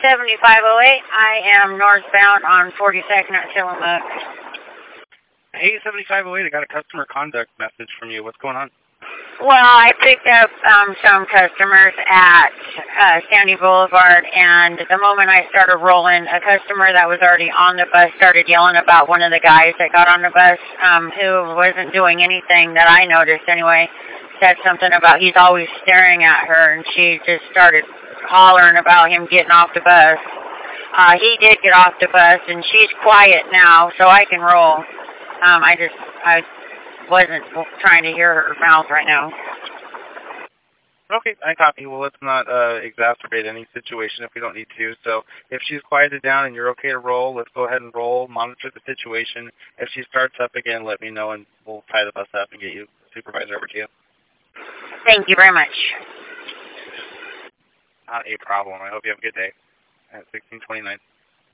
7508. I am northbound on 42nd at Tillamook. Hey, 7508, I got a customer conduct message from you. What's going on? Well, I picked up some customers at Sandy Boulevard, and the moment I started rolling, a customer that was already on the bus started yelling about one of the guys that got on the bus, who wasn't doing anything that I noticed anyway. Said something about he's always staring at her, and she just started hollering about him getting off the bus. He did get off the bus, and she's quiet now, so I can roll. I wasn't trying to hear her mouth right now. Okay, I copy. Well, let's not exacerbate any situation if we don't need to. So if she's quieted down and you're okay to roll, let's go ahead and roll, monitor the situation. If she starts up again, let me know, and we'll tie the bus up and get you supervisor over to you. Thank you very much. Not a problem. I hope you have a good day. At 1629.